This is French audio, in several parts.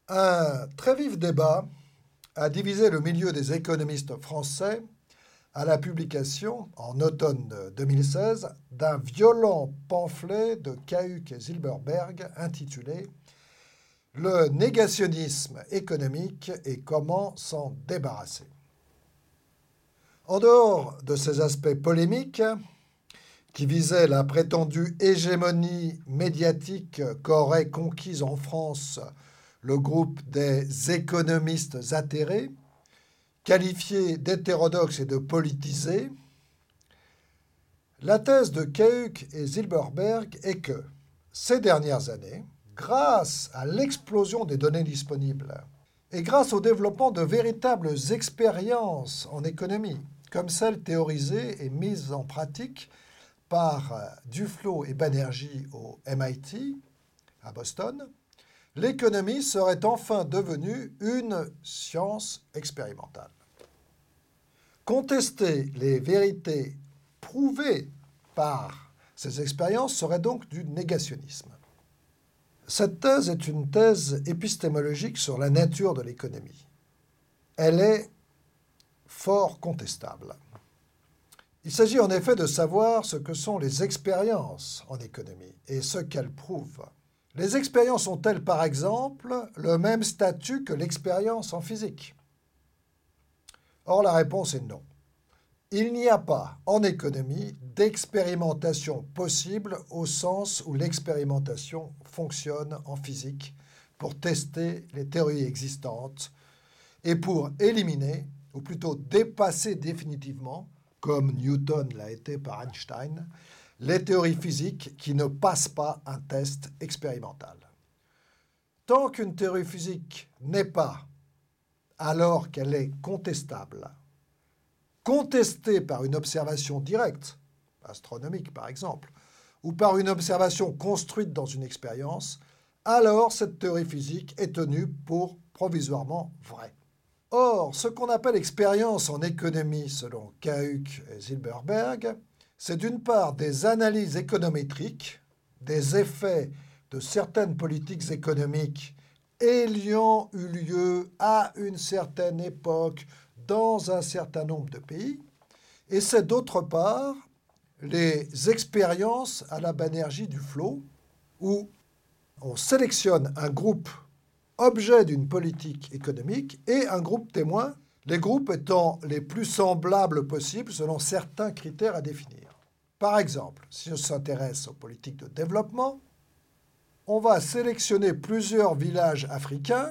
Un très vif débat a divisé le milieu des économistes français à la publication, en automne 2016, d'un violent pamphlet de Cahuc et Zilberberg intitulé Le négationnisme économique et comment s'en débarrasser. En dehors de ces aspects polémiques, qui visaient la prétendue hégémonie médiatique qu'aurait conquise en France le groupe des économistes atterrés, qualifiés d'hétérodoxes et de politisés, la thèse de Cahuc et Zilberberg est que, ces dernières années, grâce à l'explosion des données disponibles et grâce au développement de véritables expériences en économie, comme celles théorisées et mises en pratique par Duflo et Banerjee au MIT, à Boston, l'économie serait enfin devenue une science expérimentale. Contester les vérités prouvées par ces expériences serait donc du négationnisme. Cette thèse est une thèse épistémologique sur la nature de l'économie. Elle est fort contestable. Il s'agit en effet de savoir ce que sont les expériences en économie et ce qu'elles prouvent. Les expériences ont-elles, par exemple, le même statut que l'expérience en physique? Or, la réponse est non. Il n'y a pas, en économie, d'expérimentation possible au sens où l'expérimentation fonctionne en physique pour tester les théories existantes et pour éliminer, ou plutôt dépasser définitivement, comme Newton l'a été par Einstein, les théories physiques qui ne passent pas un test expérimental. Tant qu'une théorie physique n'est pas, alors qu'elle est contestable, contestée par une observation directe, astronomique par exemple, ou par une observation construite dans une expérience, alors cette théorie physique est tenue pour provisoirement vraie. Or, ce qu'on appelle expérience en économie, selon Cahuc et Zilberberg, c'est d'une part des analyses économétriques, des effets de certaines politiques économiques ayant eu lieu à une certaine époque dans un certain nombre de pays, et c'est d'autre part les expériences à la Banerjee Duflo, où on sélectionne un groupe objet d'une politique économique et un groupe témoin, les groupes étant les plus semblables possibles selon certains critères à définir. Par exemple, si on s'intéresse aux politiques de développement, on va sélectionner plusieurs villages africains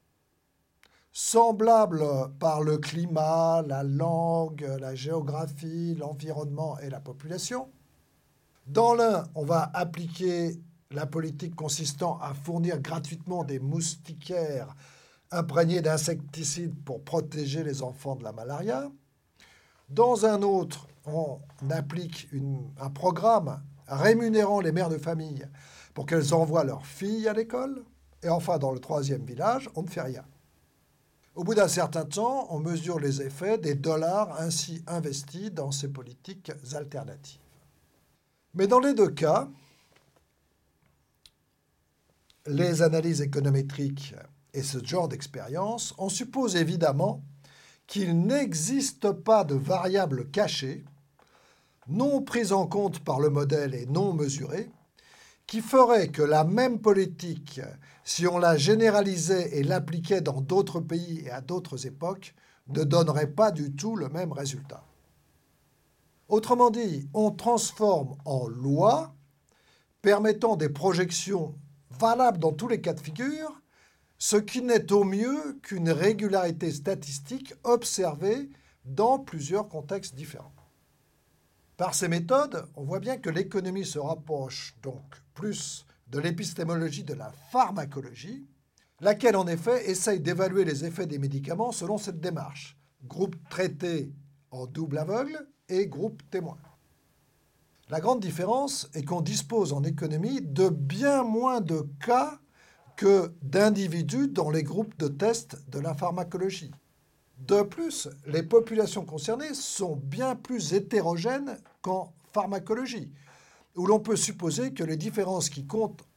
semblables par le climat, la langue, la géographie, l'environnement et la population. Dans l'un, on va appliquer la politique consistant à fournir gratuitement des moustiquaires imprégnés d'insecticides pour protéger les enfants de la malaria. Dans un autre, on applique un programme rémunérant les mères de famille pour qu'elles envoient leurs filles à l'école. Et enfin, dans le troisième village, on ne fait rien. Au bout d'un certain temps, on mesure les effets des dollars ainsi investis dans ces politiques alternatives. Mais dans les deux cas, les analyses économétriques et ce genre d'expérience, on suppose évidemment qu'il n'existe pas de variables cachées, non prises en compte par le modèle et non mesurées, qui ferait que la même politique, si on la généralisait et l'appliquait dans d'autres pays et à d'autres époques, ne donnerait pas du tout le même résultat. Autrement dit, on transforme en loi, permettant des projections valables dans tous les cas de figure, ce qui n'est au mieux qu'une régularité statistique observée dans plusieurs contextes différents. Par ces méthodes, on voit bien que l'économie se rapproche donc plus de l'épistémologie de la pharmacologie, laquelle en effet essaye d'évaluer les effets des médicaments selon cette démarche, groupe traité en double aveugle et groupe témoin. La grande différence est qu'on dispose en économie de bien moins de cas que d'individus dans les groupes de test de la pharmacologie. De plus, les populations concernées sont bien plus hétérogènes qu'en pharmacologie, où l'on peut supposer que les différences qui comptent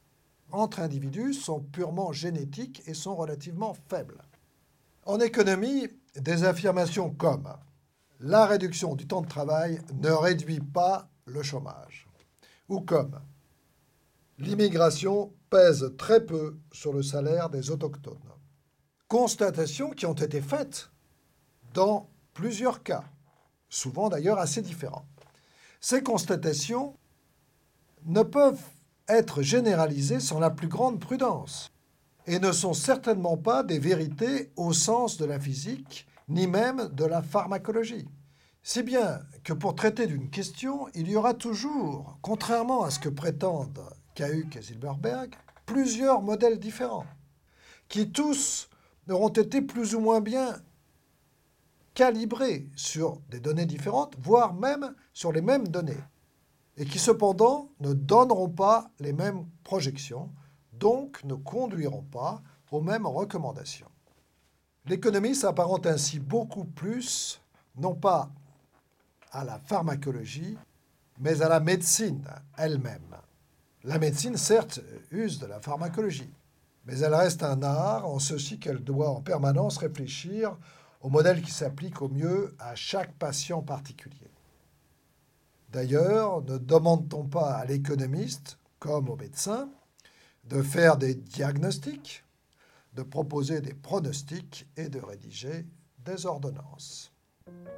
entre individus sont purement génétiques et sont relativement faibles. En économie, des affirmations comme « la réduction du temps de travail ne réduit pas le chômage » ou comme « l'immigration pèse très peu sur le salaire des autochtones ». Constatations qui ont été faites dans plusieurs cas, souvent d'ailleurs assez différents. Ces constatations ne peuvent être généralisées sans la plus grande prudence et ne sont certainement pas des vérités au sens de la physique ni même de la pharmacologie. Si bien que pour traiter d'une question, il y aura toujours, contrairement à ce que prétendent Cahus et Silberberg, plusieurs modèles différents, qui tous auront été plus ou moins bien calibrés sur des données différentes, voire même sur les mêmes données, et qui cependant ne donneront pas les mêmes projections, donc ne conduiront pas aux mêmes recommandations. L'économie s'apparente ainsi beaucoup plus, non pas à la pharmacologie, mais à la médecine elle-même. La médecine, certes, use de la pharmacologie, mais elle reste un art en ceci qu'elle doit en permanence réfléchir au modèle qui s'applique au mieux à chaque patient particulier. D'ailleurs, ne demande-t-on pas à l'économiste, comme au médecin, de faire des diagnostics, de proposer des pronostics et de rédiger des ordonnances ?